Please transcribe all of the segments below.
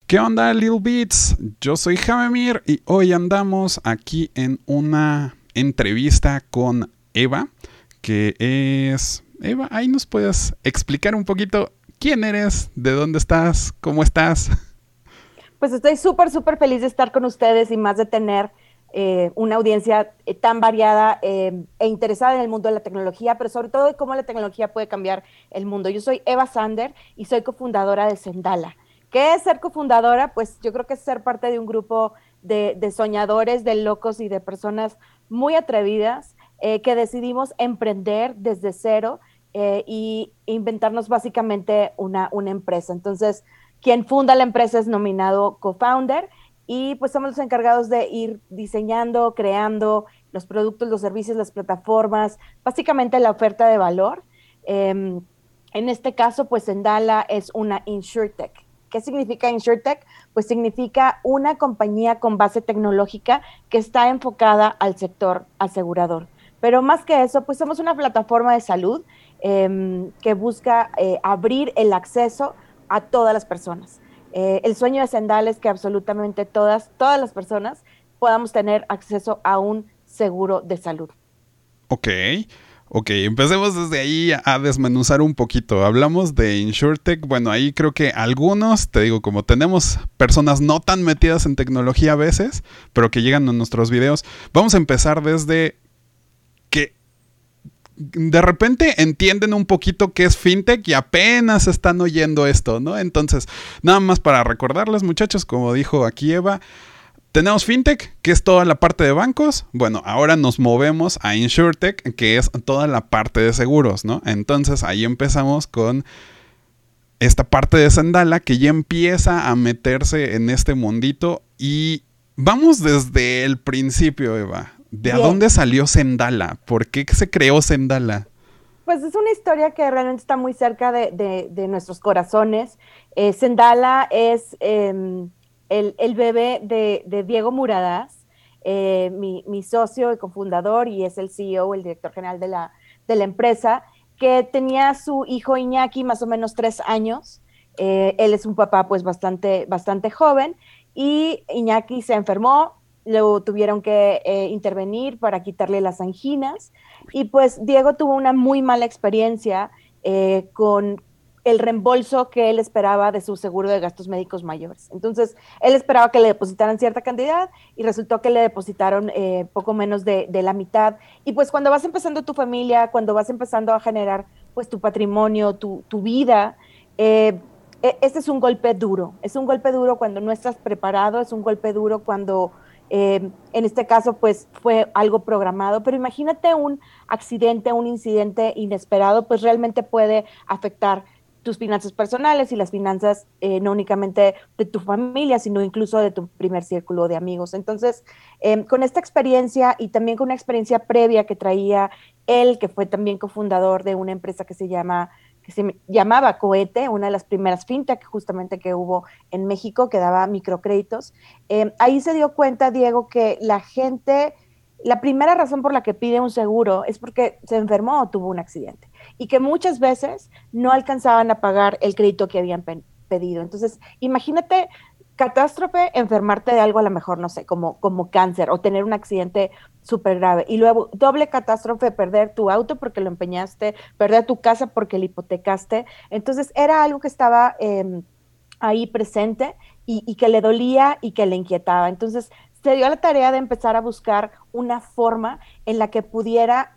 ¿Qué onda, Little Beats? Yo soy Javemir y hoy andamos aquí en una entrevista con Eva, que es... Eva, ahí nos puedes explicar un poquito quién eres, de dónde estás, cómo estás. Pues estoy súper feliz de estar con ustedes y más de tener una audiencia tan variada e interesada en el mundo de la tecnología, pero sobre todo de cómo la tecnología puede cambiar el mundo. Yo soy Eva Sander y soy cofundadora de Sendala. ¿Qué es ser cofundadora? Pues yo creo que es ser parte de un grupo de soñadores, de locos y de personas muy atrevidas que decidimos emprender desde cero y inventarnos básicamente una empresa. Entonces, quien funda la empresa es nominado co-founder y pues somos los encargados de ir diseñando, creando los productos, los servicios, las plataformas, básicamente la oferta de valor. En este caso, pues Sendala es una InsurTech. ¿Qué significa InsurTech? Pues significa una compañía con base tecnológica que está enfocada al sector asegurador. Pero más que eso, pues somos una plataforma de salud que busca abrir el acceso a todas las personas. El sueño de Sendala es que absolutamente todas las personas podamos tener acceso a un seguro de salud. Ok, empecemos desde ahí a desmenuzar un poquito. Hablamos de InsurTech. Bueno, ahí creo que algunos, te digo, como tenemos personas no tan metidas en tecnología a veces, pero que llegan a nuestros videos, vamos a empezar desde que de repente entienden un poquito qué es fintech y apenas están oyendo esto, ¿no? Entonces, nada más para recordarles, muchachos, como dijo aquí Eva, tenemos fintech, que es toda la parte de bancos. Bueno, ahora nos movemos a InsurTech, que es toda la parte de seguros, ¿no? Entonces ahí empezamos con esta parte de Sendala que ya empieza a meterse en este mundito. Y vamos desde el principio, Eva. ¿De a dónde salió Sendala? ¿Por qué se creó Sendala? Pues es una historia que realmente está muy cerca de nuestros corazones. Sendala es el bebé de Diego Muradás, mi socio y cofundador, y es el CEO, el director general de la empresa, que tenía su hijo Iñaki más o menos 3 años. Él es un papá pues bastante joven, y Iñaki se enfermó, lo tuvieron que intervenir para quitarle las anginas, y pues Diego tuvo una muy mala experiencia con el reembolso que él esperaba de su seguro de gastos médicos mayores. Entonces, él esperaba que le depositaran cierta cantidad y resultó que le depositaron poco menos de la mitad. Y pues cuando vas empezando tu familia, cuando vas empezando a generar pues tu patrimonio, tu vida, este es un golpe duro. Es un golpe duro cuando no estás preparado, es un golpe duro cuando en este caso pues fue algo programado, pero imagínate un accidente, un incidente inesperado, pues realmente puede afectar tus finanzas personales y las finanzas no únicamente de tu familia, sino incluso de tu primer círculo de amigos. Entonces, con esta experiencia y también con una experiencia previa que traía él, que fue también cofundador de una empresa que se llamaba Cohete, una de las primeras fintech justamente que hubo en México, que daba microcréditos. Ahí se dio cuenta, Diego, que la gente, la primera razón por la que pide un seguro es porque se enfermó o tuvo un accidente, y que muchas veces no alcanzaban a pagar el crédito que habían pedido. Entonces, imagínate catástrofe, enfermarte de algo a lo mejor, no sé, como cáncer o tener un accidente súper grave. Y luego doble catástrofe, perder tu auto porque lo empeñaste, perder tu casa porque la hipotecaste. Entonces era algo que estaba ahí presente y que le dolía y que le inquietaba. Entonces se dio a la tarea de empezar a buscar una forma en la que pudiera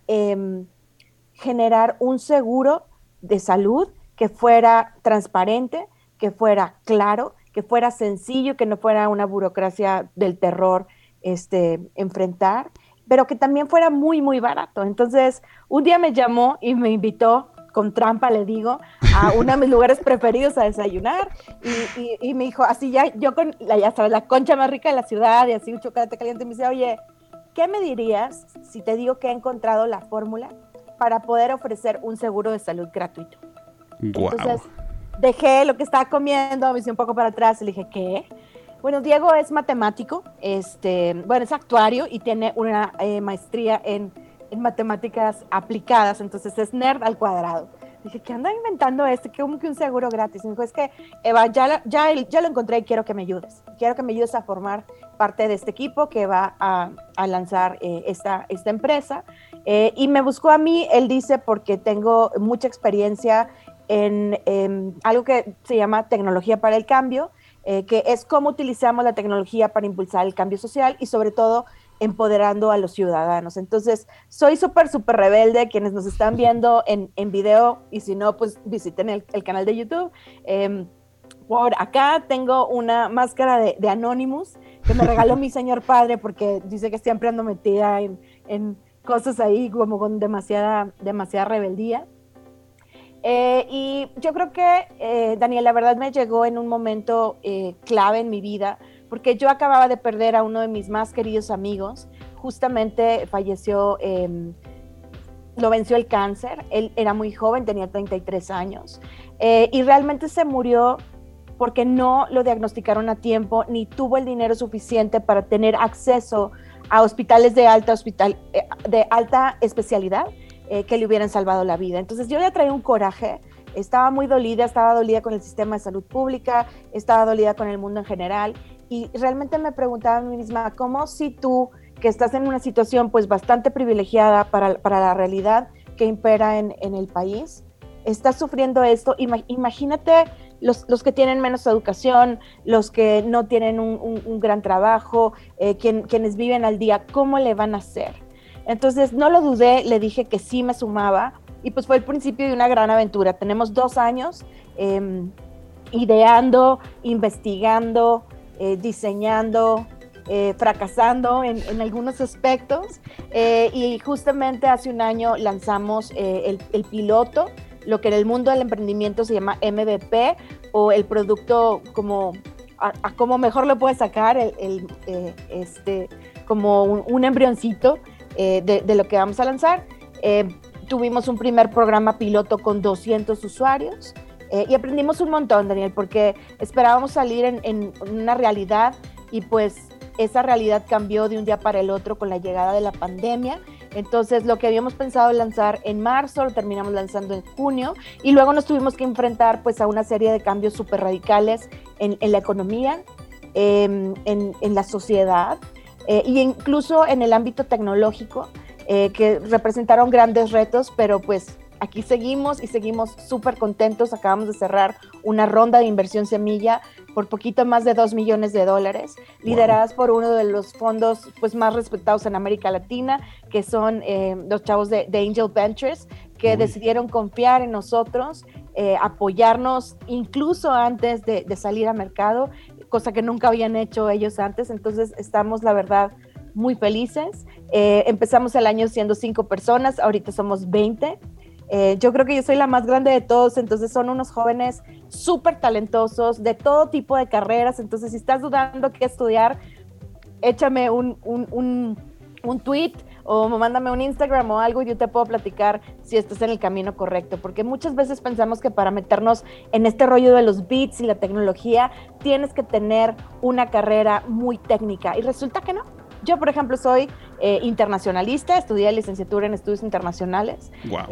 generar un seguro de salud que fuera transparente, que fuera claro, que fuera sencillo, que no fuera una burocracia del terror enfrentar, pero que también fuera muy barato. Entonces, un día me llamó y me invitó, con trampa le digo, a uno de mis lugares preferidos a desayunar, y me dijo, así ya, yo con, ya sabes, la concha más rica de la ciudad, y así un chocolate caliente, y me dice, oye, ¿qué me dirías si te digo que he encontrado la fórmula para poder ofrecer un seguro de salud gratuito? Wow. Entonces, dejé lo que estaba comiendo, me hice un poco para atrás y le dije, ¿qué? Bueno, Diego es matemático, bueno, es actuario y tiene una maestría en matemáticas aplicadas, entonces es nerd al cuadrado. Dije, ¿qué anda inventando ¿Cómo que un seguro gratis? Me dijo, es que, Eva, ya lo encontré y quiero que me ayudes. Quiero que me ayudes a formar parte de este equipo que va a lanzar esta empresa. Y me buscó a mí, él dice, porque tengo mucha experiencia en algo que se llama tecnología para el cambio, que es cómo utilizamos la tecnología para impulsar el cambio social y sobre todo empoderando a los ciudadanos. Entonces, soy súper rebelde. Quienes nos están viendo en video, y si no, pues visiten el canal de YouTube. Por acá tengo una máscara de Anonymous que me regaló mi señor padre porque dice que siempre ando metida en cosas ahí como con demasiada rebeldía. Y yo creo que, Daniel, la verdad me llegó en un momento clave en mi vida, porque yo acababa de perder a uno de mis más queridos amigos. Justamente falleció, lo venció el cáncer. Él era muy joven, tenía 33 años, y realmente se murió porque no lo diagnosticaron a tiempo, ni tuvo el dinero suficiente para tener acceso a hospitales de alta especialidad que le hubieran salvado la vida. Entonces yo le traía un coraje, estaba dolida con el sistema de salud pública, estaba dolida con el mundo en general, y realmente me preguntaba a mí misma, ¿cómo si tú, que estás en una situación pues bastante privilegiada para la realidad que impera en el país, estás sufriendo esto? Imagínate los que tienen menos educación, los que no tienen un gran trabajo, quienes viven al día, ¿cómo le van a hacer? Entonces no lo dudé, le dije que sí me sumaba, y pues fue el principio de una gran aventura. Tenemos 2 años ideando, investigando, diseñando, fracasando en algunos aspectos, y justamente hace un año lanzamos el piloto, lo que en el mundo del emprendimiento se llama MVP, o el producto como mejor lo puedes sacar, como un embrioncito de lo que vamos a lanzar. Tuvimos un primer programa piloto con 200 usuarios, y aprendimos un montón, Daniel, porque esperábamos salir en una realidad, y pues esa realidad cambió de un día para el otro con la llegada de la pandemia. Entonces lo que habíamos pensado lanzar en marzo lo terminamos lanzando en junio, y luego nos tuvimos que enfrentar pues a una serie de cambios súper radicales en la economía, en la sociedad, e incluso en el ámbito tecnológico, que representaron grandes retos, pero pues aquí seguimos y seguimos súper contentos. Acabamos de cerrar una ronda de inversión semilla por poquito más de $2 millones, lideradas por uno de los fondos pues más respetados en América Latina, que son los chavos de Angel Ventures, que decidieron confiar en nosotros, apoyarnos incluso antes de salir a mercado, cosa que nunca habían hecho ellos antes. Entonces estamos, la verdad, muy felices. Empezamos el año siendo 5 personas, ahorita somos 20. Yo creo que yo soy la más grande de todos, entonces son unos jóvenes súper talentosos, de todo tipo de carreras. Entonces, si estás dudando qué estudiar, échame un tweet o mándame un Instagram o algo, y yo te puedo platicar si estás en el camino correcto, porque muchas veces pensamos que para meternos en este rollo de los beats y la tecnología tienes que tener una carrera muy técnica, y resulta que no. Yo, por ejemplo, soy internacionalista, estudié licenciatura en estudios internacionales. Wow.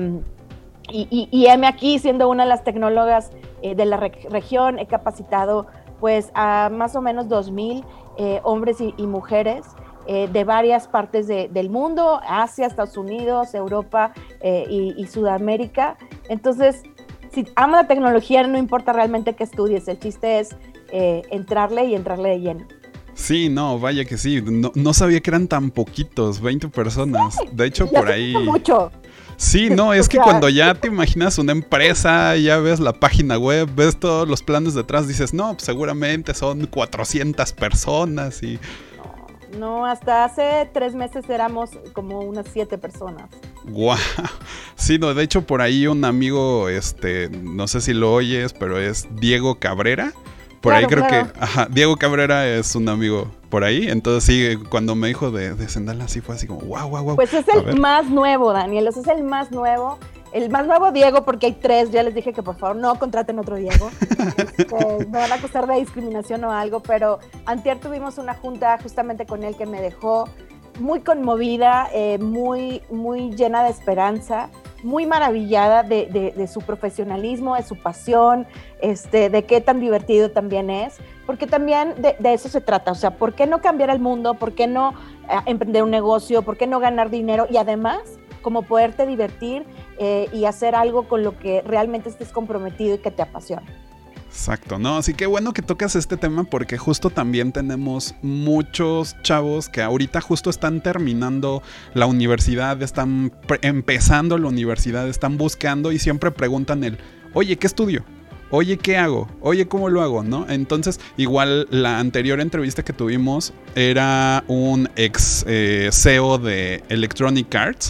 Y heme aquí siendo una de las tecnólogas de la región. He capacitado pues a más o menos 2,000 hombres y mujeres de varias partes del mundo, Asia, Estados Unidos, Europa y Sudamérica. Entonces, si amas la tecnología, no importa realmente qué estudies, el chiste es entrarle de lleno. Sí, no, vaya que sí. No sabía que eran tan poquitos, 20 personas. De hecho, por ahí... mucho. Sí, no, es que cuando ya te imaginas una empresa, ya ves la página web, ves todos los planes detrás, dices, no, pues seguramente son 400 personas y... No, hasta hace 3 meses éramos como unas 7 personas. Guau. Sí, no, de hecho por ahí un amigo, no sé si lo oyes, pero es Diego Cabrera. Por ahí creo que, Diego Cabrera es un amigo por ahí. Entonces sí, cuando me dijo de Zendala, sí fue así como, wow. Pues es el más nuevo, Daniel, es el más nuevo. El más nuevo Diego, porque hay 3, ya les dije que por favor no contraten otro Diego. Me van a acusar de discriminación o algo, pero antier tuvimos una junta justamente con él que me dejó muy conmovida, muy llena de esperanza. muy maravillada de su profesionalismo, de su pasión, de qué tan divertido también es, porque también de eso se trata, o sea, ¿por qué no cambiar el mundo? ¿Por qué no emprender un negocio? ¿Por qué no ganar dinero? Y además, como poderte divertir y hacer algo con lo que realmente estés comprometido y que te apasiona. Exacto, no, así que bueno que tocas este tema porque justo también tenemos muchos chavos que ahorita justo están terminando la universidad, están empezando la universidad, están buscando y siempre preguntan oye, ¿qué estudio? Oye, ¿qué hago? Oye, ¿cómo lo hago? ¿No? Entonces, igual la anterior entrevista que tuvimos era un ex CEO de Electronic Arts,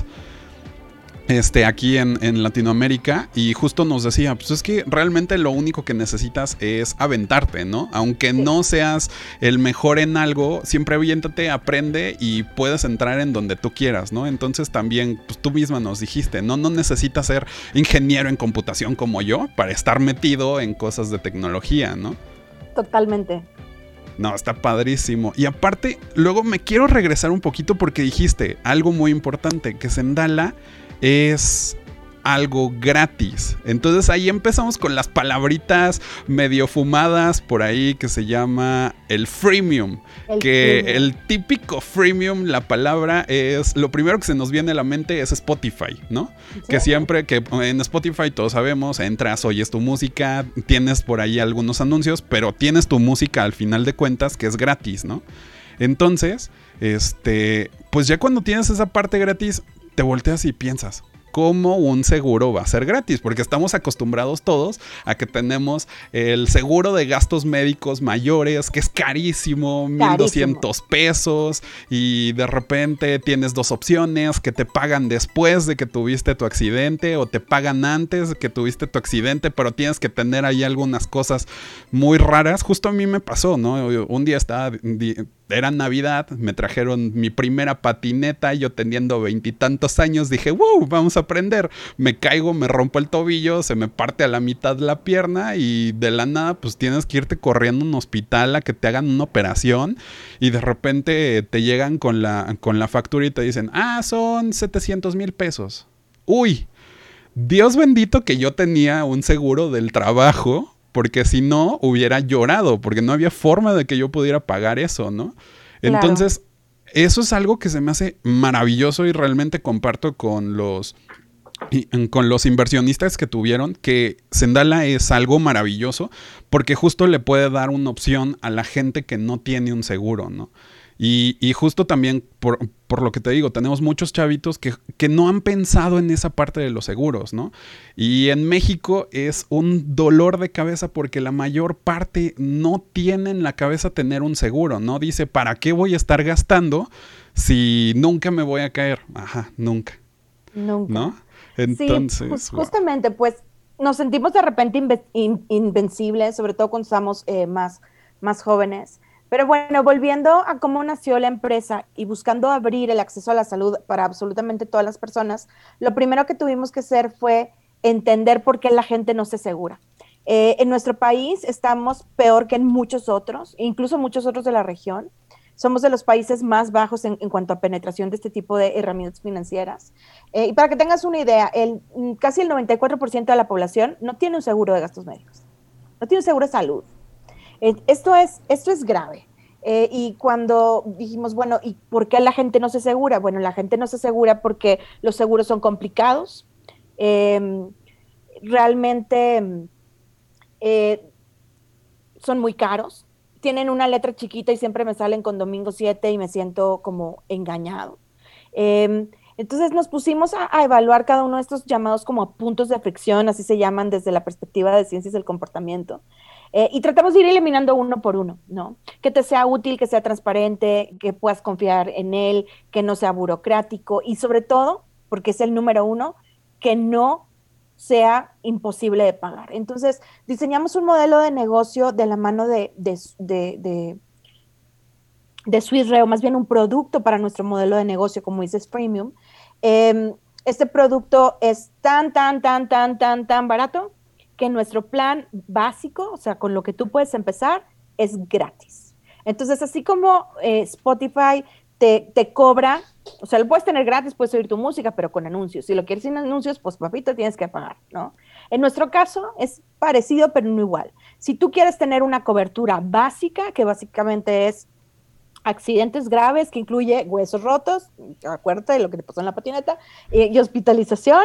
aquí en Latinoamérica, y justo nos decía, pues es que realmente lo único que necesitas es aventarte, ¿no? Aunque no seas el mejor en algo, siempre aviéntate, aprende y puedes entrar en donde tú quieras, ¿no? Entonces también, pues tú misma nos dijiste, no necesitas ser ingeniero en computación como yo para estar metido en cosas de tecnología, ¿no? Totalmente. No, está padrísimo. Y aparte, luego me quiero regresar un poquito porque dijiste algo muy importante, que Zendala es algo gratis. Entonces ahí empezamos con las palabritas medio fumadas por ahí que se llama el freemium. El típico freemium, la palabra es, lo primero que se nos viene a la mente es Spotify, ¿no? ¿Sí? Que siempre que en Spotify todos sabemos, entras, oyes tu música, tienes por ahí algunos anuncios, pero tienes tu música al final de cuentas que es gratis, ¿no? Entonces, pues ya cuando tienes esa parte gratis, te volteas y piensas, ¿cómo un seguro va a ser gratis? Porque estamos acostumbrados todos a que tenemos el seguro de gastos médicos mayores, que es carísimo, 1,200 pesos, y de repente tienes dos opciones, que te pagan después de que tuviste tu accidente o te pagan antes de que tuviste tu accidente, pero tienes que tener ahí algunas cosas muy raras. Justo a mí me pasó, ¿no? Un día era Navidad, me trajeron mi primera patineta, yo teniendo 20 y tantos años, dije, wow, vamos a aprender. Me caigo, me rompo el tobillo, se me parte a la mitad la pierna y de la nada pues tienes que irte corriendo a un hospital a que te hagan una operación y de repente te llegan con la factura y te dicen, son 700,000 pesos. Uy, Dios bendito que yo tenía un seguro del trabajo, porque si no, hubiera llorado, porque no había forma de que yo pudiera pagar eso, ¿no? Claro. Entonces, eso es algo que se me hace maravilloso y realmente comparto con los inversionistas que tuvieron, que Zendala es algo maravilloso, porque justo le puede dar una opción a la gente que no tiene un seguro, ¿no? Y justo también, por lo que te digo, tenemos muchos chavitos que no han pensado en esa parte de los seguros, ¿no? Y en México es un dolor de cabeza porque la mayor parte no tiene en la cabeza tener un seguro, ¿no? Dice, ¿para qué voy a estar gastando si nunca me voy a caer? Ajá, nunca. Nunca. ¿No? Entonces... Sí, justamente, pues, nos sentimos de repente invencibles, sobre todo cuando estamos más jóvenes. Pero bueno, volviendo a cómo nació la empresa y buscando abrir el acceso a la salud para absolutamente todas las personas, lo primero que tuvimos que hacer fue entender por qué la gente no se asegura. En nuestro país estamos peor que en muchos otros, incluso muchos otros de la región. Somos de los países más bajos en cuanto a penetración de este tipo de herramientas financieras. Y para que tengas una idea, casi el 94% de la población no tiene un seguro de gastos médicos, no tiene un seguro de salud. Esto es grave. Y cuando dijimos, bueno, ¿y por qué la gente no se asegura? Bueno, la gente no se asegura porque los seguros son complicados, realmente son muy caros, tienen una letra chiquita y siempre me salen con domingo 7 y me siento como engañado. Entonces nos pusimos a evaluar cada uno de estos llamados como puntos de fricción, así se llaman desde la perspectiva de ciencias del comportamiento. Y tratamos de ir eliminando uno por uno, ¿no? Que te sea útil, que sea transparente, que puedas confiar en él, que no sea burocrático y sobre todo, porque es el número uno, que no sea imposible de pagar. Entonces, diseñamos un modelo de negocio de la mano de Swiss Re, o más bien un producto para nuestro modelo de negocio, como dices, Premium. Este producto es tan barato que nuestro plan básico, o sea, con lo que tú puedes empezar, es gratis. Entonces, así como Spotify te cobra O sea, lo puedes tener gratis, puedes oír tu música, pero con anuncios. Si lo quieres sin anuncios, pues papito, tienes que pagar, ¿no? En nuestro caso es parecido, pero no igual. Si tú quieres tener una cobertura básica, que básicamente es accidentes graves, que incluye huesos rotos, acuérdate de lo que te pasó en la patineta, y hospitalización,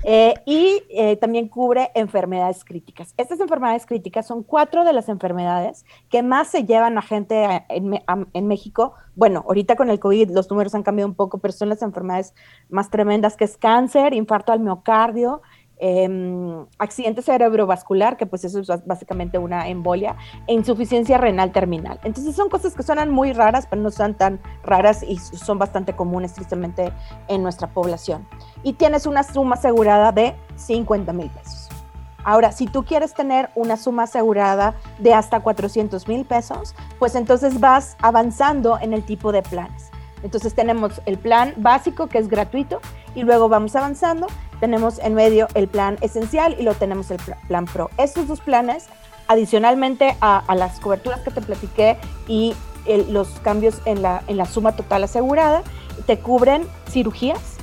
también cubre enfermedades críticas. Estas enfermedades críticas son 4 de las enfermedades que más se llevan a gente en México. Bueno, ahorita con el COVID los números han cambiado un poco, pero son las enfermedades más tremendas, que es cáncer, infarto al miocardio, accidente cerebrovascular, que pues eso es básicamente una embolia, e insuficiencia renal terminal. Entonces son cosas que suenan muy raras, pero no son tan raras y son bastante comunes tristemente en nuestra población. Y tienes una suma asegurada de 50,000 pesos. Ahora, si tú quieres tener una suma asegurada de hasta 400,000 pesos, pues entonces vas avanzando en el tipo de planes. Entonces tenemos el plan básico, que es gratuito, y luego vamos avanzando. Tenemos en medio el plan esencial y luego tenemos el plan pro. Estos 2 planes, adicionalmente a las coberturas que te platiqué y los cambios en la suma total asegurada, te cubren cirugías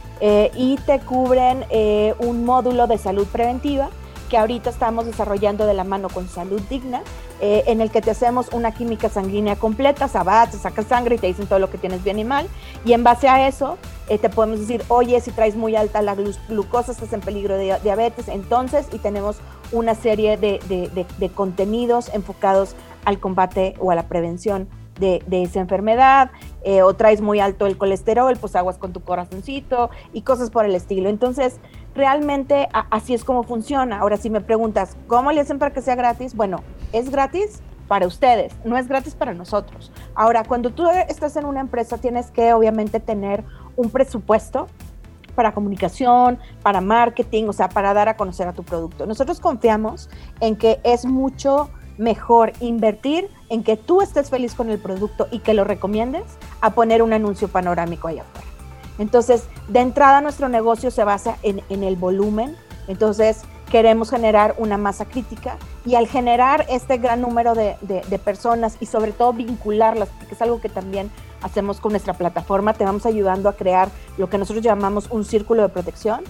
y te cubren un módulo de salud preventiva que ahorita estamos desarrollando de la mano con Salud Digna, en el que te hacemos una química sanguínea completa, te sacas sangre y te dicen todo lo que tienes bien y mal, y en base a eso te podemos decir, oye, si traes muy alta la glucosa, estás en peligro de diabetes, entonces, y tenemos una serie de contenidos enfocados al combate o a la prevención de esa enfermedad, o traes muy alto el colesterol, pues aguas con tu corazoncito y cosas por el estilo. Entonces, realmente así es como funciona. Ahora, si me preguntas, ¿cómo le hacen para que sea gratis? Bueno, es gratis para ustedes, no es gratis para nosotros. Ahora, cuando tú estás en una empresa, tienes que obviamente tener un presupuesto para comunicación, para marketing, o sea, para dar a conocer a tu producto. Nosotros confiamos en que es mucho mejor invertir en que tú estés feliz con el producto y que lo recomiendes a poner un anuncio panorámico allá afuera. Entonces, de entrada nuestro negocio se basa en el volumen. Entonces, queremos generar una masa crítica, y al generar este gran número de personas y sobre todo vincularlas, porque es algo que también hacemos con nuestra plataforma, te vamos ayudando a crear lo que nosotros llamamos un círculo de protección.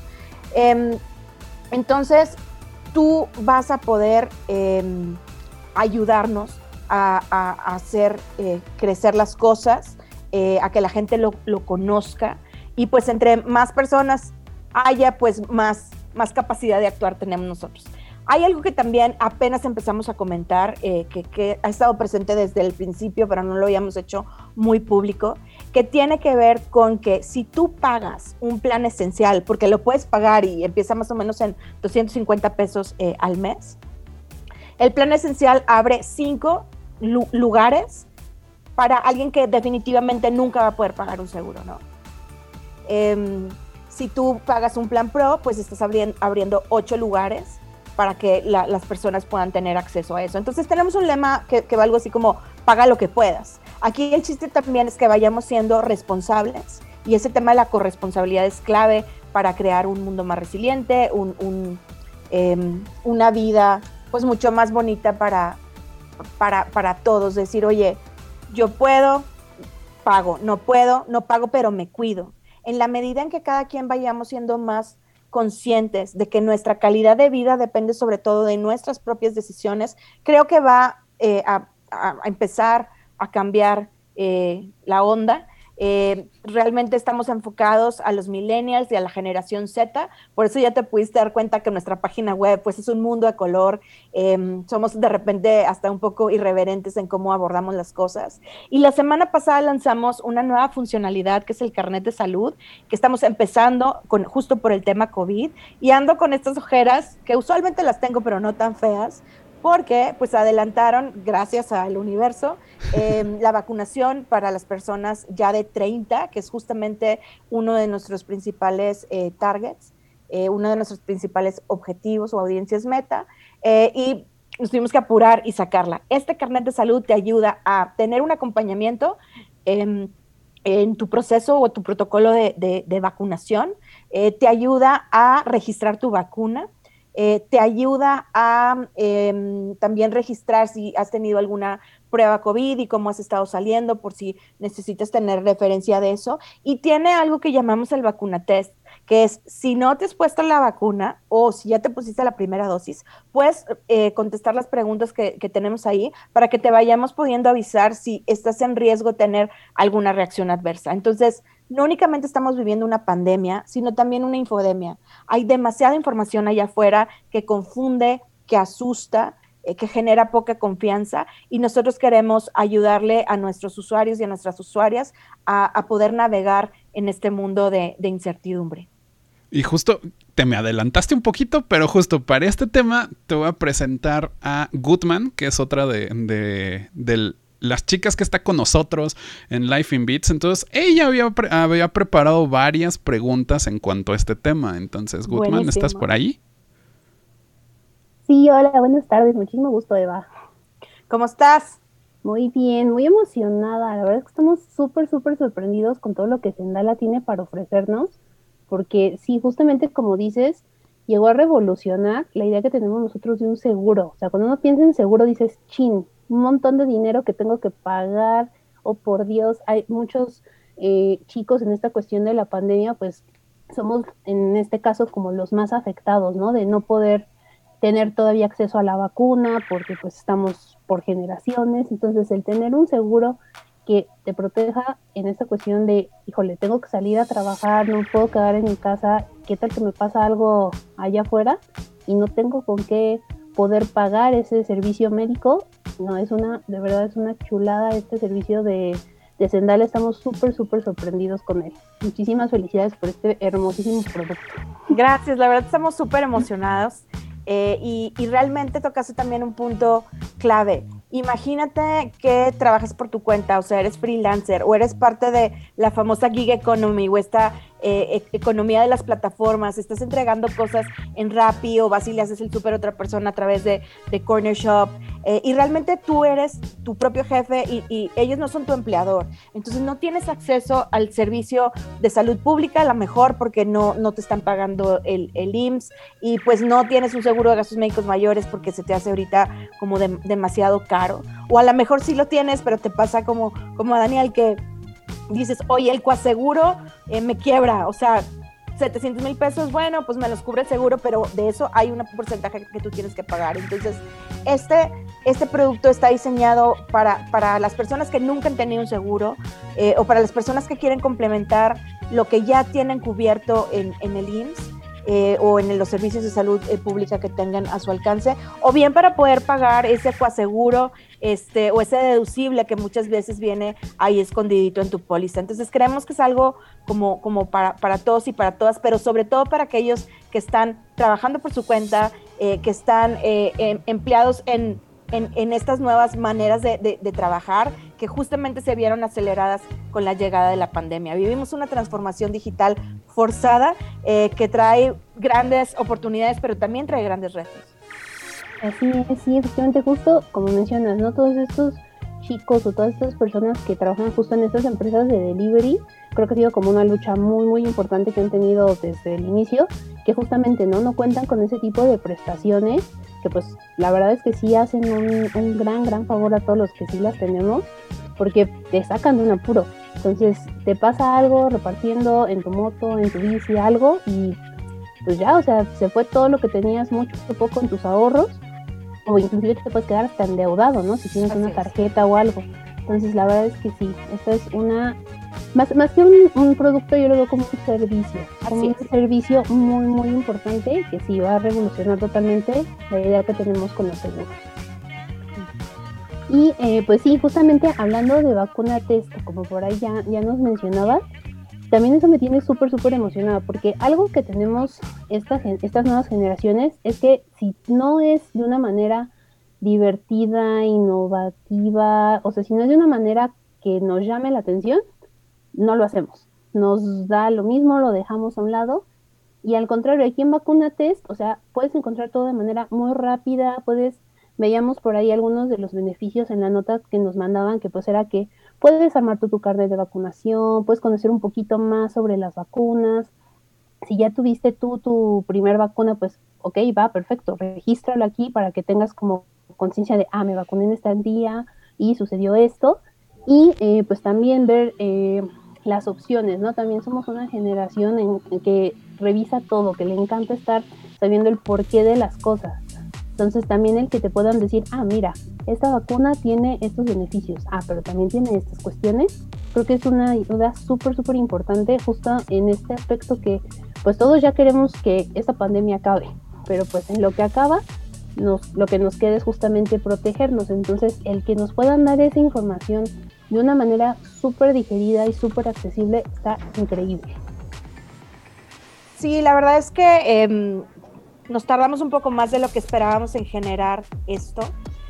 Entonces, tú vas a poder ayudarnos a hacer crecer las cosas, a que la gente lo conozca, y pues entre más personas haya, pues más capacidad de actuar tenemos nosotros. Hay algo que también apenas empezamos a comentar, que ha estado presente desde el principio, pero no lo habíamos hecho muy público, que tiene que ver con que si tú pagas un plan esencial, porque lo puedes pagar y empieza más o menos en 250 pesos al mes, el plan esencial abre 5 lugares para alguien que definitivamente nunca va a poder pagar un seguro, ¿no? Si tú pagas un plan pro, pues estás abriendo 8 lugares para que las personas puedan tener acceso a eso. Entonces tenemos un lema que va algo así como, paga lo que puedas. Aquí el chiste también es que vayamos siendo responsables, y ese tema de la corresponsabilidad es clave para crear un mundo más resiliente, una vida pues mucho más bonita para todos. Decir, oye, yo puedo, pago, no puedo, no pago, pero me cuido. En la medida en que cada quien vayamos siendo más conscientes de que nuestra calidad de vida depende sobre todo de nuestras propias decisiones, creo que va a empezar a cambiar la onda. Realmente estamos enfocados a los millennials y a la generación Z, por eso ya te pudiste dar cuenta que nuestra página web pues es un mundo de color. Somos de repente hasta un poco irreverentes en cómo abordamos las cosas, y la semana pasada lanzamos una nueva funcionalidad que es el carnet de salud, que estamos empezando justo por el tema COVID, y ando con estas ojeras que usualmente las tengo pero no tan feas, porque pues adelantaron, gracias al universo, la vacunación para las personas ya de 30, que es justamente uno de nuestros principales targets, uno de nuestros principales objetivos o audiencias meta, y nos tuvimos que apurar y sacarla. Este carnet de salud te ayuda a tener un acompañamiento en tu proceso o tu protocolo de vacunación, te ayuda a registrar tu vacuna, te ayuda a también registrar si has tenido alguna prueba COVID y cómo has estado saliendo, por si necesitas tener referencia de eso. Y tiene algo que llamamos el vacuna test, que es si no te has puesto la vacuna o si ya te pusiste la primera dosis, puedes contestar las preguntas que tenemos ahí para que te vayamos pudiendo avisar si estás en riesgo de tener alguna reacción adversa. Entonces, no únicamente estamos viviendo una pandemia, sino también una infodemia. Hay demasiada información allá afuera que confunde, que asusta, que genera poca confianza, y nosotros queremos ayudarle a nuestros usuarios y a nuestras usuarias a poder navegar en este mundo de incertidumbre. Y justo te me adelantaste un poquito, pero justo para este tema te voy a presentar a Goodman, que es otra de las chicas que está con nosotros en Life in Beats. Entonces, ella había preparado varias preguntas en cuanto a este tema. Entonces, Goodman, buenísimo. ¿Estás por ahí? Sí, hola, buenas tardes. Muchísimo gusto, Eva. ¿Cómo estás? Muy bien, muy emocionada. La verdad es que estamos súper sorprendidos con todo lo que Sendala tiene para ofrecernos, porque sí, justamente como dices, llegó a revolucionar la idea que tenemos nosotros de un seguro. O sea, cuando uno piensa en seguro dices, chin, un montón de dinero que tengo que pagar, o por Dios, hay muchos chicos en esta cuestión de la pandemia, pues somos en este caso como los más afectados, ¿no? De no poder tener todavía acceso a la vacuna porque pues estamos por generaciones. Entonces el tener un seguro que te proteja en esta cuestión de, híjole, tengo que salir a trabajar, no puedo quedar en mi casa, ¿qué tal que me pasa algo allá afuera y no tengo con qué poder pagar ese servicio médico? No, de verdad es una chulada este servicio de Sendala. Estamos súper sorprendidos con él. Muchísimas felicidades por este hermosísimo producto. Gracias, la verdad estamos súper emocionados. Y realmente tocaste también un punto clave. Imagínate que trabajas por tu cuenta, o sea, eres freelancer o eres parte de la famosa gig economy o esta economía de las plataformas, estás entregando cosas en Rappi o vas y le haces el súper a otra persona a través de Corner Shop, y realmente tú eres tu propio jefe y ellos no son tu empleador. Entonces no tienes acceso al servicio de salud pública, a lo mejor porque no te están pagando el IMSS, y pues no tienes un seguro de gastos médicos mayores porque se te hace ahorita como demasiado caro, o a lo mejor sí lo tienes, pero te pasa como a Daniel, que dices, oye, el coaseguro me quiebra, o sea, 700,000 pesos, bueno, pues me los cubre el seguro, pero de eso hay un porcentaje que tú tienes que pagar. Entonces, este producto está diseñado para las personas que nunca han tenido un seguro, o para las personas que quieren complementar lo que ya tienen cubierto en el IMSS, o en los servicios de salud pública que tengan a su alcance, o bien para poder pagar ese coaseguro o ese deducible que muchas veces viene ahí escondidito en tu póliza. Entonces creemos que es algo como para todos y para todas, pero sobre todo para aquellos que están trabajando por su cuenta, que están empleados en estas nuevas maneras de trabajar, que justamente se vieron aceleradas con la llegada de la pandemia. Vivimos una transformación digital forzada, que trae grandes oportunidades, pero también trae grandes retos. Así es, sí, efectivamente, justo como mencionas, ¿no? Todos estos chicos o todas estas personas que trabajan justo en estas empresas de delivery, creo que ha sido como una lucha muy importante que han tenido desde el inicio, que justamente no cuentan con ese tipo de prestaciones, que pues la verdad es que sí hacen un gran favor a todos los que sí las tenemos, porque te sacan de un apuro. Entonces te pasa algo repartiendo en tu moto, en tu bici, algo, y pues ya, o sea, se fue todo lo que tenías mucho o poco en tus ahorros, o inclusive te puedes quedar hasta endeudado, ¿no? Si tienes una tarjeta o algo. Entonces la verdad es que sí, esta es una... Más que un producto, yo lo veo como un servicio. Como un servicio muy importante, que sí va a revolucionar totalmente la idea que tenemos con los seguros. Y pues sí, justamente hablando de vacuna test, como por ahí ya nos mencionabas, también eso me tiene súper emocionada, porque algo que tenemos estas nuevas generaciones es que si no es de una manera divertida, innovativa, o sea, si no es de una manera que nos llame la atención, no lo hacemos. Nos da lo mismo, lo dejamos a un lado. Y al contrario, aquí en Vacuna Test, o sea, puedes encontrar todo de manera muy rápida, veíamos por ahí algunos de los beneficios en la nota que nos mandaban, que pues era que puedes armar tu carnet de vacunación, puedes conocer un poquito más sobre las vacunas. Si ya tuviste tú tu primer vacuna, pues ok, va, perfecto, regístralo aquí para que tengas como conciencia de, me vacuné en este día y sucedió esto, y pues también ver las opciones, ¿no? También somos una generación en que revisa todo, que le encanta estar sabiendo el porqué de las cosas. Entonces también el que te puedan decir, mira, esta vacuna tiene estos beneficios, pero también tiene estas cuestiones, creo que es una ayuda súper, súper importante justo en este aspecto que pues todos ya queremos que esta pandemia acabe, pero pues en lo que acaba, lo que nos queda es justamente protegernos. Entonces el que nos puedan dar esa información de una manera súper digerida y súper accesible está increíble. Sí, la verdad es que nos tardamos un poco más de lo que esperábamos en generar esto,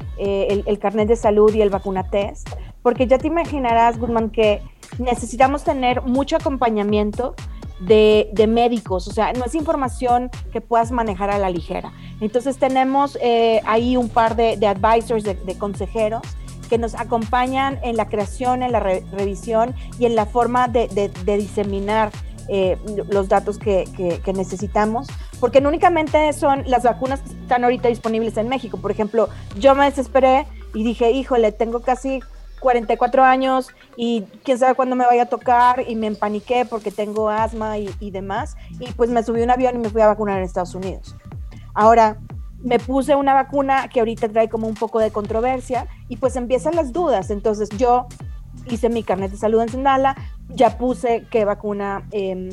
el carnet de salud y el vacunatest, porque ya te imaginarás, Guzmán, que necesitamos tener mucho acompañamiento de médicos, o sea, no es información que puedas manejar a la ligera. Entonces tenemos ahí un par de advisors, de consejeros, que nos acompañan en la creación, en la revisión y en la forma de diseminar los datos que necesitamos, porque no únicamente son las vacunas que están ahorita disponibles en México. Por ejemplo, yo me desesperé y dije, híjole, tengo casi 44 años y quién sabe cuándo me vaya a tocar, y me empaniqué porque tengo asma y demás, y pues me subí a un avión y me fui a vacunar en Estados Unidos. Ahora, me puse una vacuna que ahorita trae como un poco de controversia y pues empiezan las dudas. Entonces yo hice mi carnet de salud en Sendala, ya puse qué vacuna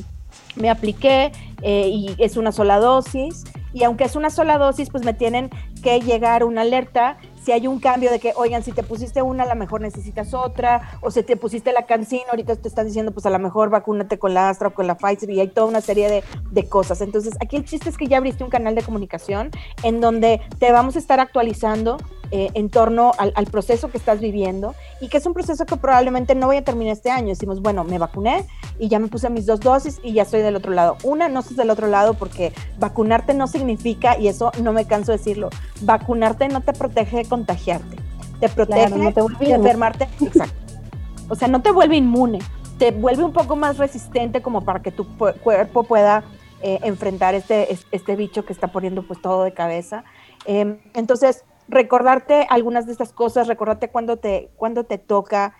me apliqué, y es una sola dosis, y aunque es una sola dosis, pues me tienen que llegar una alerta si hay un cambio de que, oigan, si te pusiste una, a lo mejor necesitas otra, o si te pusiste la CanSino, ahorita te están diciendo, pues a lo mejor vacúnate con la Astra o con la Pfizer, y hay toda una serie de cosas. Entonces, aquí el chiste es que ya abriste un canal de comunicación en donde te vamos a estar actualizando en torno al proceso que estás viviendo, y que es un proceso que probablemente no voy a terminar este año. Decimos, bueno, me vacuné y ya me puse mis 2 dosis y ya estoy del otro lado. No estás del otro lado, porque vacunarte no significa, y eso no me canso de decirlo, vacunarte no te protege de contagiarte, te protege de enfermarte. Exacto. O sea, no te vuelve inmune, te vuelve un poco más resistente como para que tu cuerpo pueda enfrentar este bicho que está poniendo pues todo de cabeza. Entonces, recordarte algunas de estas cosas, recordarte cuando te toca,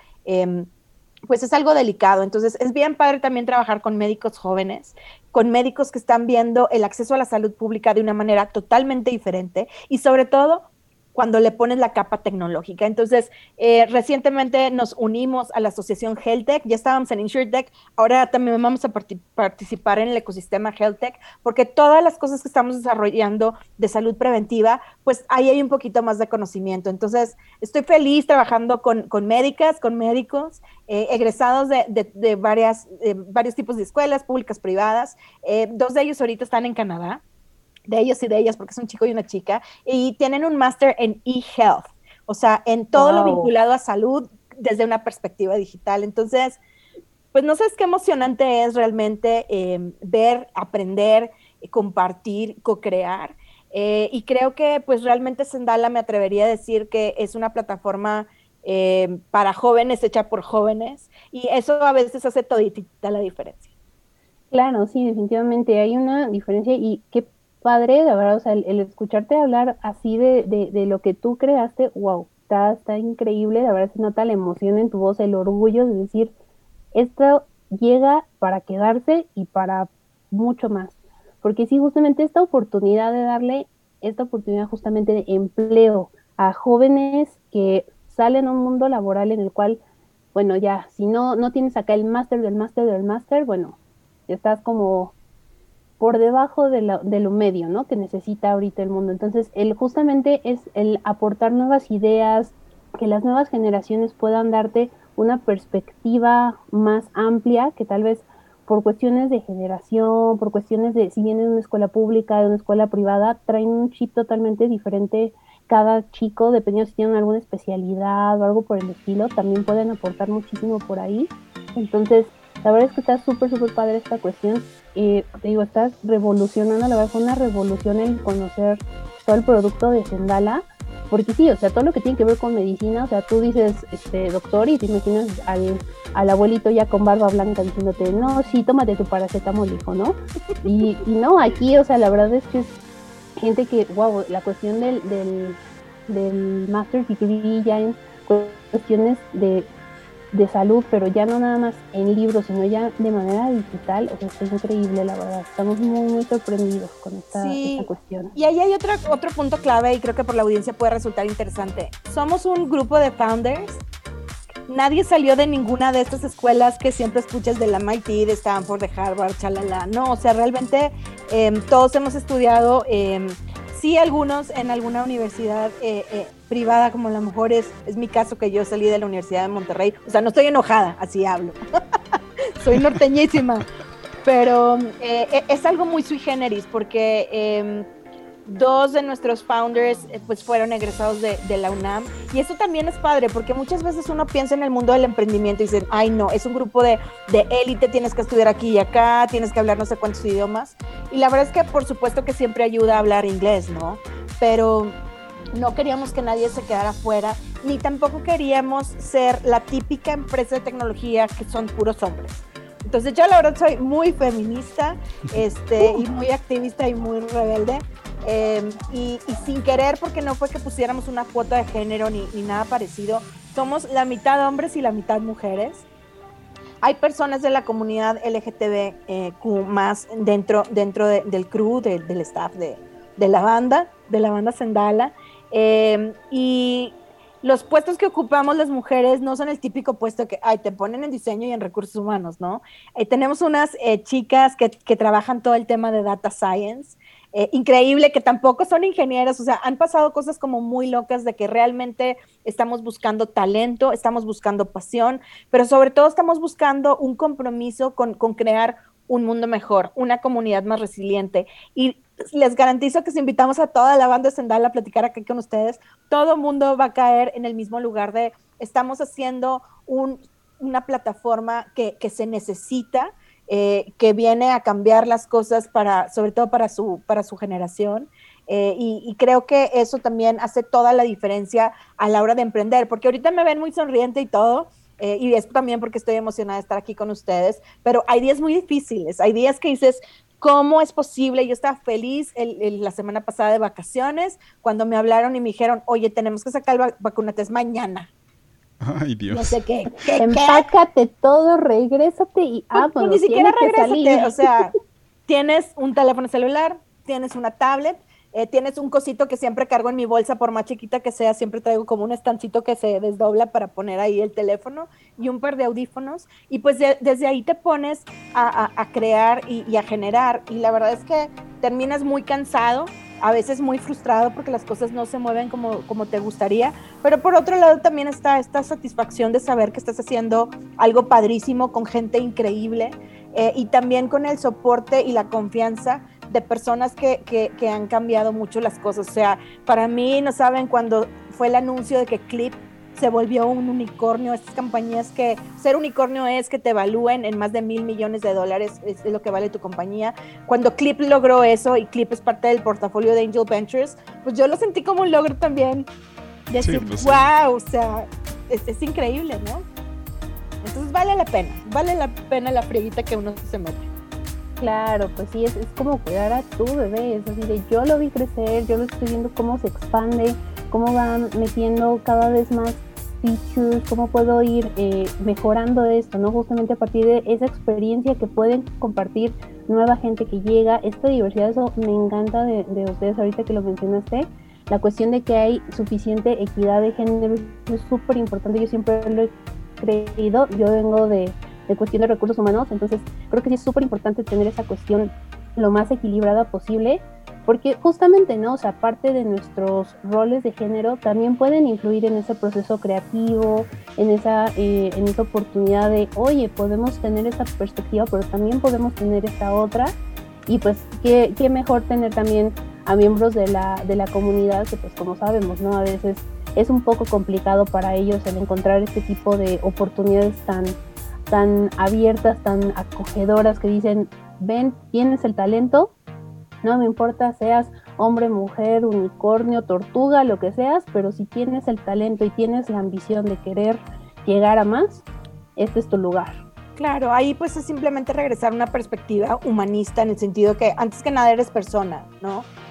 pues es algo delicado. Entonces es bien padre también trabajar con médicos jóvenes, con médicos que están viendo el acceso a la salud pública de una manera totalmente diferente, y sobre todo cuando le pones la capa tecnológica. Entonces, recientemente nos unimos a la asociación HealthTech, ya estábamos en InsurTech, ahora también vamos a participar en el ecosistema HealthTech, porque todas las cosas que estamos desarrollando de salud preventiva, pues ahí hay un poquito más de conocimiento. Entonces, estoy feliz trabajando con médicas, con médicos, egresados de varios tipos de escuelas públicas, privadas. 2 de ellos ahorita están en Canadá, de ellos y de ellas, porque es un chico y una chica, y tienen un máster en e-health, o sea, en todo lo vinculado a salud desde una perspectiva digital. Entonces, pues no sabes qué emocionante es realmente ver, aprender, compartir, co-crear, y creo que pues realmente Sendala, me atrevería a decir que es una plataforma para jóvenes, hecha por jóvenes, y eso a veces hace toditita la diferencia. Claro, sí, definitivamente hay una diferencia, y qué padre, la verdad, o sea, el escucharte hablar así de lo que tú creaste, wow, está increíble, la verdad se nota la emoción en tu voz, el orgullo de decir, esto llega para quedarse y para mucho más, porque sí, justamente esta oportunidad de darle esta oportunidad justamente de empleo a jóvenes que salen a un mundo laboral en el cual, bueno, ya, si no tienes acá el máster del máster del máster, bueno, estás como por debajo de lo medio, ¿no? Que necesita ahorita el mundo. Entonces, justamente es el aportar nuevas ideas, que las nuevas generaciones puedan darte una perspectiva más amplia, que tal vez por cuestiones de generación, por cuestiones de si vienes de una escuela pública, de una escuela privada, traen un chip totalmente diferente cada chico, dependiendo si tienen alguna especialidad o algo por el estilo, también pueden aportar muchísimo por ahí. Entonces, la verdad es que está súper, súper padre esta cuestión. Te digo, estás revolucionando, la verdad fue una revolución el conocer todo el producto de Sendala, porque sí, o sea, todo lo que tiene que ver con medicina, o sea, tú dices, doctor, y te imaginas al abuelito ya con barba blanca diciéndote, no, sí, tómate tu paracetamol, hijo, ¿no? Y no, aquí, o sea, la verdad es que gente que, wow, la cuestión del Master Degree ya en cuestiones de salud, pero ya no nada más en libros, sino ya de manera digital, o sea, es increíble, la verdad. Estamos muy, muy sorprendidos con esta cuestión. Y ahí hay otro punto clave, y creo que por la audiencia puede resultar interesante. Somos un grupo de founders. Nadie salió de ninguna de estas escuelas que siempre escuchas de la MIT, de Stanford, de Harvard, chalala. No, o sea, realmente todos hemos estudiado, sí, algunos en alguna universidad privada, como a lo mejor es mi caso, que yo salí de la Universidad de Monterrey. O sea, no estoy enojada, así hablo. Soy norteñísima. Pero es algo muy sui generis, porque dos de nuestros founders pues fueron egresados de la UNAM, y eso también es padre, porque muchas veces uno piensa en el mundo del emprendimiento y dicen, ay no, es un grupo de élite, tienes que estudiar aquí y acá, tienes que hablar no sé cuántos idiomas, y la verdad es que por supuesto que siempre ayuda a hablar inglés, ¿no? Pero no queríamos que nadie se quedara fuera, ni tampoco queríamos ser la típica empresa de tecnología que son puros hombres. Entonces yo la verdad soy muy feminista, y muy activista y muy rebelde, y sin querer, porque no fue que pusiéramos una cuota de género ni nada parecido. Somos la mitad hombres y la mitad mujeres. Hay personas de la comunidad LGTBQ más dentro del crew, del staff de la banda Zendala, y los puestos que ocupamos las mujeres no son el típico puesto que te ponen en diseño y en recursos humanos, ¿no? Tenemos unas chicas que trabajan todo el tema de data science, increíble, que tampoco son ingenieras, o sea, han pasado cosas como muy locas de que realmente estamos buscando talento, estamos buscando pasión, pero sobre todo estamos buscando un compromiso con crear un mundo mejor, una comunidad más resiliente, y les garantizo que si invitamos a toda la banda de Zendala a platicar aquí con ustedes, todo el mundo va a caer en el mismo lugar de estamos haciendo una plataforma que se necesita, que viene a cambiar las cosas sobre todo para su generación, y creo que eso también hace toda la diferencia a la hora de emprender, porque ahorita me ven muy sonriente y todo, y es también porque estoy emocionada de estar aquí con ustedes, pero hay días muy difíciles, hay días que dices, ¿cómo es posible? Yo estaba feliz la semana pasada de vacaciones, cuando me hablaron y me dijeron, oye, tenemos que sacar el vacunatest mañana. Ay, Dios. No sé qué. Empácate todo, regrésate y pues ni siquiera regrésate, o sea, tienes un teléfono celular, tienes una tablet, tienes un cosito que siempre cargo en mi bolsa, por más chiquita que sea, siempre traigo como un estancito que se desdobla para poner ahí el teléfono, y un par de audífonos, y pues desde ahí te pones a crear y a generar, y la verdad es que terminas muy cansado, a veces muy frustrado porque las cosas no se mueven como te gustaría, pero por otro lado también está esta satisfacción de saber que estás haciendo algo padrísimo con gente increíble, y también con el soporte y la confianza de personas que han cambiado mucho las cosas. O sea, para mí, no saben, cuando fue el anuncio de que Clip se volvió un unicornio, estas compañías que ser unicornio es que te evalúen en más de $1,000 millones, es lo que vale tu compañía. Cuando Clip logró eso, y Clip es parte del portafolio de Angel Ventures, pues yo lo sentí como un logro también, decir, sí, wow, o sea, es increíble, ¿no? Entonces vale la pena la frieguita que uno se mete. Claro, pues sí, es como cuidar a tu bebé, es así de yo lo vi crecer, yo lo estoy viendo cómo se expande, cómo van metiendo cada vez más features, cómo puedo ir mejorando esto, ¿no? Justamente a partir de esa experiencia que pueden compartir nueva gente que llega, esta diversidad, eso me encanta de ustedes ahorita que lo mencionaste, la cuestión de que hay suficiente equidad de género es súper importante, yo siempre lo he creído, yo vengo de cuestión de recursos humanos, entonces creo que sí es súper importante tener esa cuestión lo más equilibrada posible, porque justamente, ¿no? O sea, parte de nuestros roles de género también pueden influir en ese proceso creativo, en esa oportunidad de, oye, podemos tener esa perspectiva, pero también podemos tener esta otra, y pues qué mejor tener también a miembros de la comunidad que, pues como sabemos, ¿no? A veces es un poco complicado para ellos el encontrar este tipo de oportunidades tan abiertas, tan acogedoras, que dicen, ven, tienes el talento, no me importa seas hombre, mujer, unicornio, tortuga, lo que seas, pero si tienes el talento y tienes la ambición de querer llegar a más, este es tu lugar. Claro, ahí pues es simplemente regresar a una perspectiva humanista, en el sentido que antes que nada eres persona, ¿no?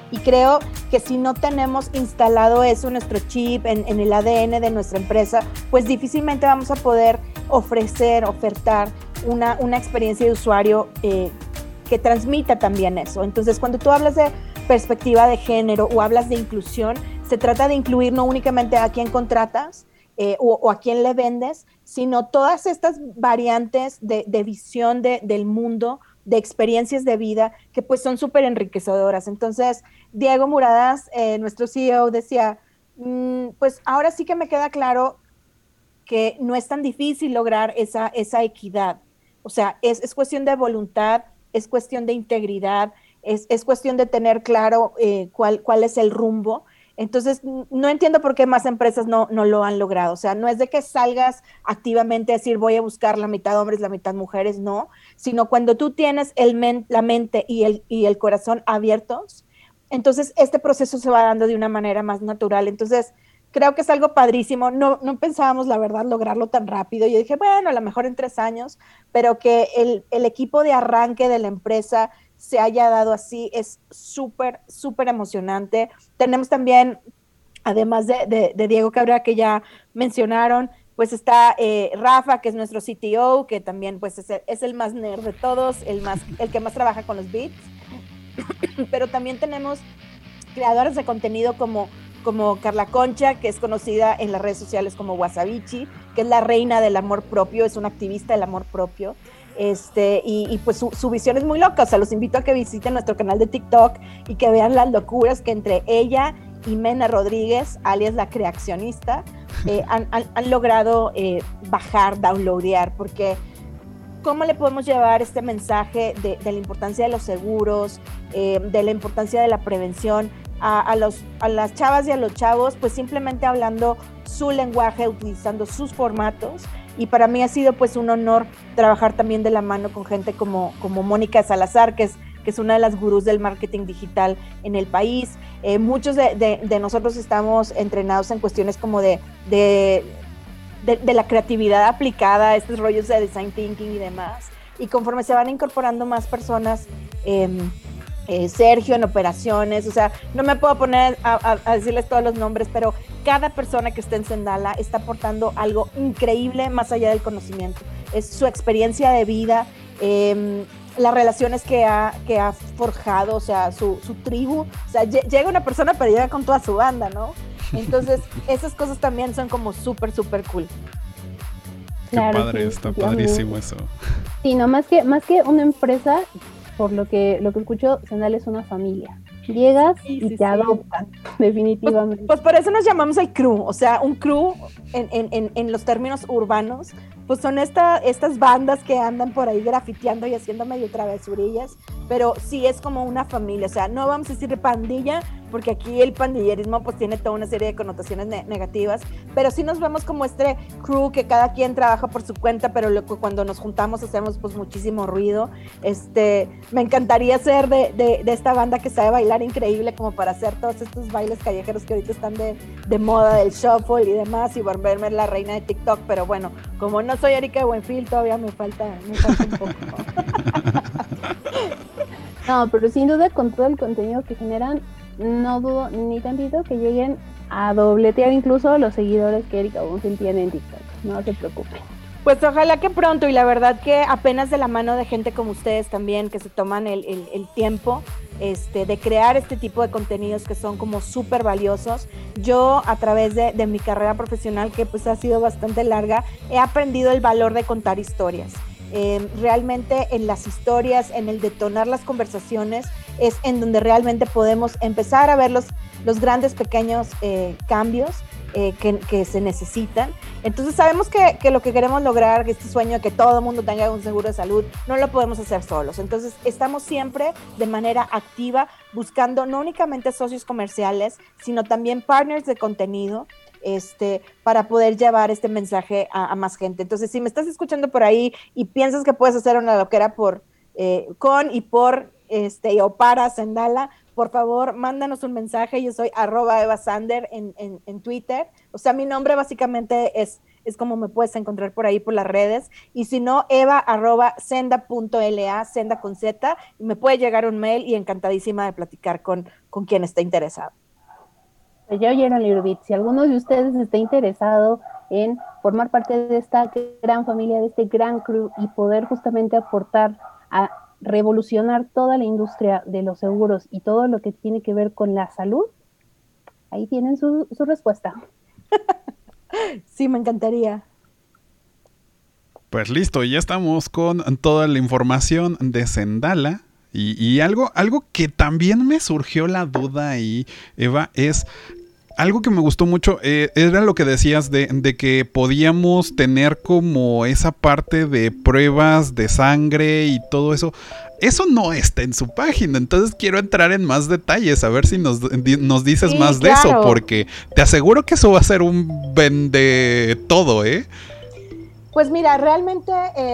Y creo que si no tenemos instalado eso, nuestro chip en el ADN de nuestra empresa, pues difícilmente vamos a poder ofertar una experiencia de usuario que transmita también eso. Entonces, cuando tú hablas de perspectiva de género o hablas de inclusión, se trata de incluir no únicamente a quién contratas o a quién le vendes, sino todas estas variantes de visión del mundo, de experiencias de vida, que pues son súper enriquecedoras. Entonces, Diego Muradas, nuestro CEO, decía, pues ahora sí que me queda claro que no es tan difícil lograr esa equidad. O sea, es cuestión de voluntad, es cuestión de integridad, es cuestión de tener claro cuál es el rumbo. Entonces, no entiendo por qué más empresas no lo han logrado. O sea, no es de que salgas activamente a decir voy a buscar la mitad hombres, la mitad mujeres, no, sino cuando tú tienes la mente y el corazón abiertos, entonces este proceso se va dando de una manera más natural. Entonces, creo que es algo padrísimo. No pensábamos, la verdad, lograrlo tan rápido. Yo dije, bueno, a lo mejor en 3 años, pero que el equipo de arranque de la empresa se haya dado así es súper, súper emocionante. Tenemos también, además de Diego Cabrera, que ya mencionaron, pues está Rafa, que es nuestro CTO, que también pues es el más nerd de todos, el que más trabaja con los beats. Pero también tenemos creadoras de contenido como Carla Concha, que es conocida en las redes sociales como Wasabichi, que es la reina del amor propio, es una activista del amor propio. Y pues su visión es muy loca. O sea, los invito a que visiten nuestro canal de TikTok y que vean las locuras que entre ella y Mena Rodríguez, alias la creacionista, han logrado downloadear, porque ¿cómo le podemos llevar este mensaje de la importancia de los seguros, de la importancia de la prevención a las chavas y a los chavos? Pues simplemente hablando su lenguaje, utilizando sus formatos. Y para mí ha sido pues un honor trabajar también de la mano con gente como Mónica Salazar, que es una de las gurús del marketing digital en el país. Muchos de nosotros estamos entrenados en cuestiones como de la creatividad aplicada, estos rollos de design thinking y demás. Y conforme se van incorporando más personas, Sergio en operaciones, o sea, no me puedo poner a decirles todos los nombres, pero cada persona que está en Sendala está aportando algo increíble más allá del conocimiento. Es su experiencia de vida, las relaciones que ha forjado, o sea, su tribu. O sea, llega una persona pero llega con toda su banda, ¿no? Entonces, esas cosas también son como súper, súper cool. Qué claro, padre, sí, está padrísimo eso. Sí, no, más que una empresa, por lo que escucho, Sendala es una familia. Llegas y te adoptan, definitivamente. Pues por eso nos llamamos el crew. O sea, un crew en los términos urbanos, pues son estas bandas que andan por ahí grafiteando y haciendo medio travesurillas, pero sí es como una familia. O sea, no vamos a decir pandilla, porque aquí el pandillerismo pues tiene toda una serie de connotaciones negativas, pero sí nos vemos como este crew que cada quien trabaja por su cuenta, pero cuando nos juntamos hacemos pues muchísimo ruido. Me encantaría ser de esta banda que sabe bailar increíble, como para hacer todos estos bailes callejeros que ahorita están de moda, del shuffle y demás, y volverme la reina de TikTok. Pero bueno, como no soy Erika de Buenfil, todavía me falta un poco. No, pero sin duda con todo el contenido que generan, no dudo ni tantito que lleguen a dobletear incluso los seguidores que Erika Buenfil tiene en TikTok. No se preocupen. Pues ojalá que pronto, y la verdad que apenas de la mano de gente como ustedes también, que se toman el tiempo de crear este tipo de contenidos que son como súper valiosos. Yo, a través de mi carrera profesional, que pues ha sido bastante larga, he aprendido el valor de contar historias. Realmente en las historias, en el detonar las conversaciones, es en donde realmente podemos empezar a ver los grandes pequeños cambios que se necesitan. Entonces sabemos que lo que queremos lograr, este sueño de que todo el mundo tenga un seguro de salud, no lo podemos hacer solos. Entonces estamos siempre de manera activa buscando no únicamente socios comerciales, sino también partners de contenido, para poder llevar este mensaje a más gente. Entonces, si me estás escuchando por ahí y piensas que puedes hacer una loquera con y por o para Sendala, por favor, mándanos un mensaje. Yo soy @EvaSander en Twitter. O sea, mi nombre básicamente es es como me puedes encontrar por ahí por las redes, y si no, eva@senda.la, Senda con Z, y me puede llegar un mail y encantadísima de platicar con quien esté interesado. Ya oyeron, Little Bit, si alguno de ustedes está interesado en formar parte de esta gran familia, de este gran crew y poder justamente aportar a revolucionar toda la industria de los seguros y todo lo que tiene que ver con la salud, ahí tienen su respuesta. Sí, me encantaría. Pues listo, ya estamos con toda la información de Sendala. Y algo que también me surgió la duda ahí, Eva, es algo que me gustó mucho, era lo que decías de que podíamos tener como esa parte de pruebas de sangre y todo eso. Eso no está en su página, entonces quiero entrar en más detalles, a ver si nos dices más de eso, porque te aseguro que eso va a ser un vende todo, ¿eh? Pues mira, realmente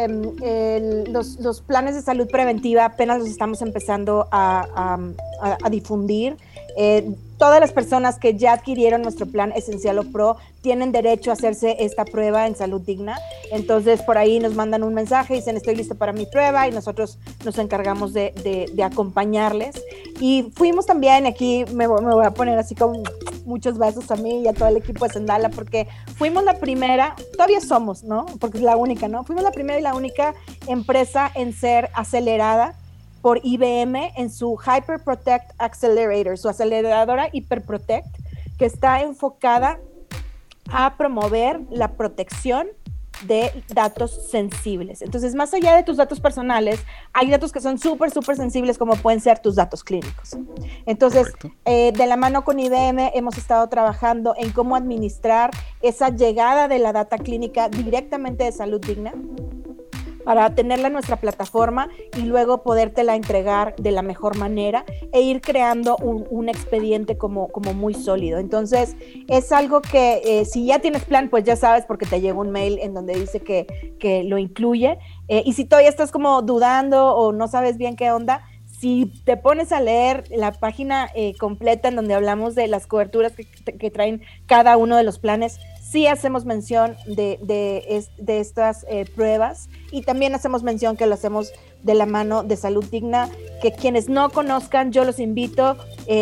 los planes de salud preventiva apenas los estamos empezando a difundir. Todas las personas que ya adquirieron nuestro plan Esencial o Pro tienen derecho a hacerse esta prueba en Salud Digna. Entonces por ahí nos mandan un mensaje y dicen estoy listo para mi prueba, y nosotros nos encargamos de acompañarles. Y fuimos también, aquí me voy a poner así con muchos besos a mí y a todo el equipo de Sendala, porque fuimos la primera, todavía somos, ¿no? Porque es la única, ¿no? Fuimos la primera y la única empresa en ser acelerada por IBM en su Hyper Protect Accelerator, su aceleradora Hyper Protect, que está enfocada a promover la protección de datos sensibles. Entonces, más allá de tus datos personales, hay datos que son súper sensibles, como pueden ser tus datos clínicos. Entonces, de la mano con IBM hemos estado trabajando en cómo administrar esa llegada de la data clínica directamente de Salud Digna, para tenerla en nuestra plataforma y luego podértela entregar de la mejor manera e ir creando un expediente como muy sólido. Entonces, es algo que si ya tienes plan, pues ya sabes, porque te llega un mail en donde dice que lo incluye. Y si todavía estás como dudando o no sabes bien qué onda, si te pones a leer la página completa en donde hablamos de las coberturas que traen cada uno de los planes, sí hacemos mención de estas pruebas, y también hacemos mención que lo hacemos de la mano de Salud Digna, que quienes no conozcan, yo los invito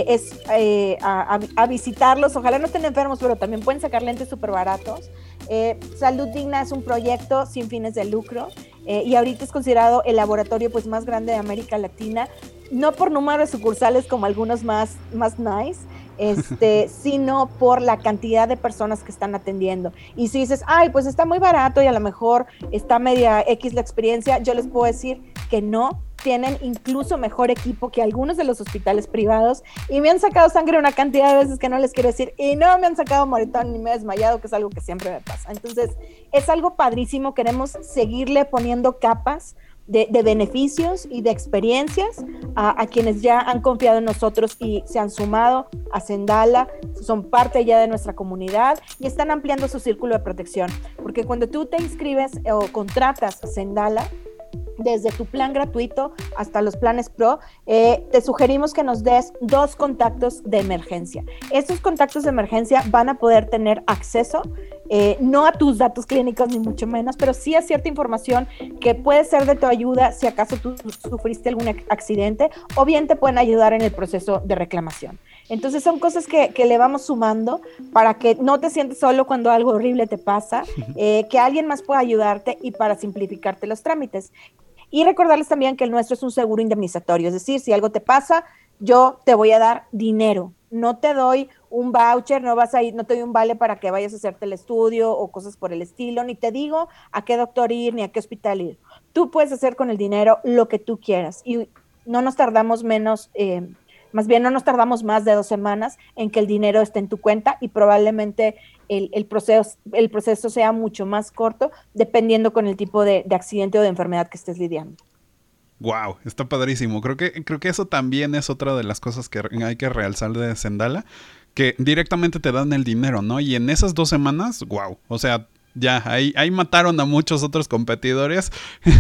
a visitarlos. Ojalá no estén enfermos, pero también pueden sacar lentes súper baratos. Salud Digna es un proyecto sin fines de lucro, y ahorita es considerado el laboratorio pues más grande de América Latina, no por número de sucursales como algunos más nice, sino por la cantidad de personas que están atendiendo. Y si dices, ay, pues está muy barato y a lo mejor está media X la experiencia, yo les puedo decir que no, tienen incluso mejor equipo que algunos de los hospitales privados, y me han sacado sangre una cantidad de veces que no les quiero decir, y no me han sacado moretón ni me he desmayado, que es algo que siempre me pasa. Entonces, es algo padrísimo, queremos seguirle poniendo capas de beneficios y de experiencias a quienes ya han confiado en nosotros y se han sumado a Sendala, son parte ya de nuestra comunidad y están ampliando su círculo de protección, porque cuando tú te inscribes o contratas Sendala, desde tu plan gratuito hasta los planes pro, te sugerimos que nos des 2 contactos de emergencia. Estos contactos de emergencia van a poder tener acceso, no a tus datos clínicos ni mucho menos, pero sí a cierta información que puede ser de tu ayuda si acaso tú sufriste algún accidente, o bien te pueden ayudar en el proceso de reclamación. Entonces son cosas que le vamos sumando para que no te sientes solo cuando algo horrible te pasa, que alguien más pueda ayudarte y para simplificarte los trámites. Y recordarles también que el nuestro es un seguro indemnizatorio, es decir, si algo te pasa, yo te voy a dar dinero, no te doy un voucher, no te doy un vale para que vayas a hacerte el estudio o cosas por el estilo, ni te digo a qué doctor ir ni a qué hospital ir. Tú puedes hacer con el dinero lo que tú quieras, y no nos tardamos más de 2 semanas en que el dinero esté en tu cuenta, y probablemente el proceso sea mucho más corto, dependiendo con el tipo de accidente o de enfermedad que estés lidiando. Wow, está padrísimo. Creo que eso también es otra de las cosas que hay que realzar de Sendala, que directamente te dan el dinero, ¿no? Y en esas 2 semanas, wow, o sea, ya, ahí mataron a muchos otros competidores.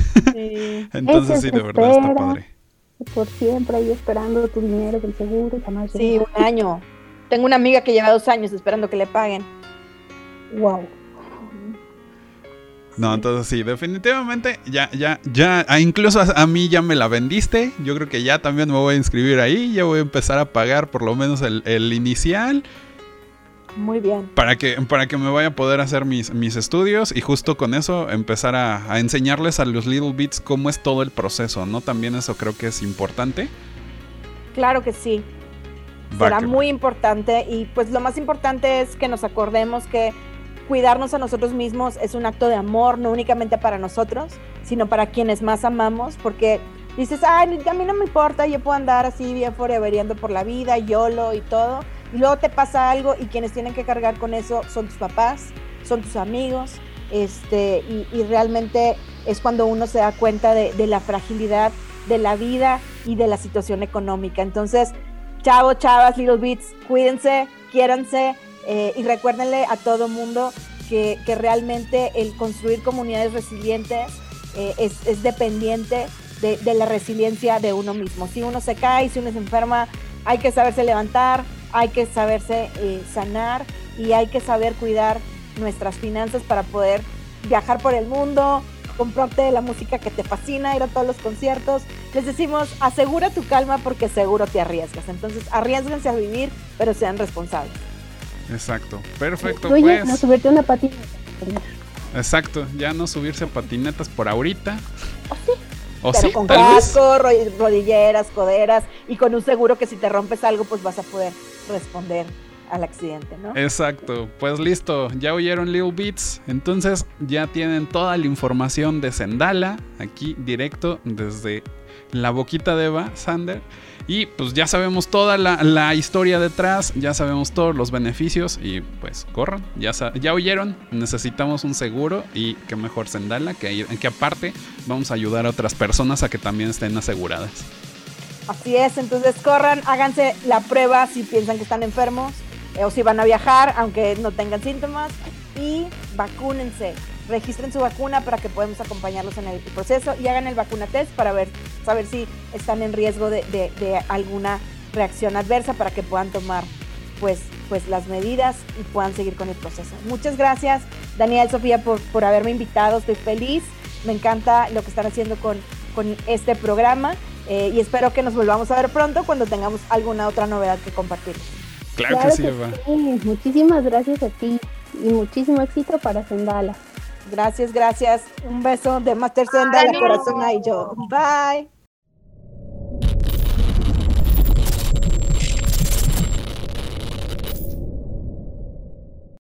Sí. Entonces sí, de verdad está padre. Por siempre ahí esperando tu dinero del seguro. Jamás sí, llega. 1 año. Tengo una amiga que lleva 2 años esperando que le paguen. Wow. No, entonces sí, definitivamente ya, incluso a mí ya me la vendiste. Yo creo que ya también me voy a inscribir ahí, ya voy a empezar a pagar por lo menos el inicial. Muy bien. Para que me vaya a poder hacer mis estudios y justo con eso empezar a enseñarles a los Little Bits cómo es todo el proceso, ¿no? También eso creo que es importante. Claro que sí. Será muy importante y pues lo más importante es que nos acordemos que cuidarnos a nosotros mismos es un acto de amor, no únicamente para nosotros, sino para quienes más amamos, porque dices, ay, a mí no me importa, yo puedo andar así bien foreveriendo por la vida, YOLO y todo, y luego te pasa algo y quienes tienen que cargar con eso son tus papás, son tus amigos, y realmente es cuando uno se da cuenta de la fragilidad de la vida y de la situación económica. Entonces, chavos, chavas, Little Bits, cuídense, quiéranse, y recuérdenle a todo mundo que realmente el construir comunidades resilientes es dependiente de la resiliencia de uno mismo. Si uno se cae, si uno se enferma, hay que saberse levantar, hay que saberse sanar y hay que saber cuidar nuestras finanzas para poder viajar por el mundo, comprarte la música que te fascina, ir a todos los conciertos. Les decimos, asegura tu calma porque seguro te arriesgas. Entonces, arriésguense a vivir, pero sean responsables. Exacto, perfecto. Oye, pues no subirte una patineta. Exacto, ya no subirse a patinetas por ahorita. Pero sí, con casco, rodilleras, coderas y con un seguro que si te rompes algo, pues vas a poder responder al accidente, ¿no? Exacto, pues listo, ya oyeron Little Bits, entonces ya tienen toda la información de Zendala aquí directo desde la boquita de Eva Sander. Y pues ya sabemos toda la historia detrás, ya sabemos todos los beneficios y pues corran, ya oyeron, necesitamos un seguro y qué mejor Zendala que aparte vamos a ayudar a otras personas a que también estén aseguradas. Así es, entonces corran, háganse la prueba si piensan que están enfermos o si van a viajar aunque no tengan síntomas y vacúnense. Registren su vacuna para que podamos acompañarlos en el proceso y hagan el vacuna test para saber si están en riesgo de alguna reacción adversa para que puedan tomar pues las medidas y puedan seguir con el proceso. Muchas gracias, Daniel, Sofía, por haberme invitado. Estoy feliz, me encanta lo que están haciendo con este programa y espero que nos volvamos a ver pronto cuando tengamos alguna otra novedad que compartir. Claro que sí, Eva. Sí. Muchísimas gracias a ti y muchísimo éxito para Zendala. Gracias. Un beso de Master Zendala, Corazón y yo. Bye.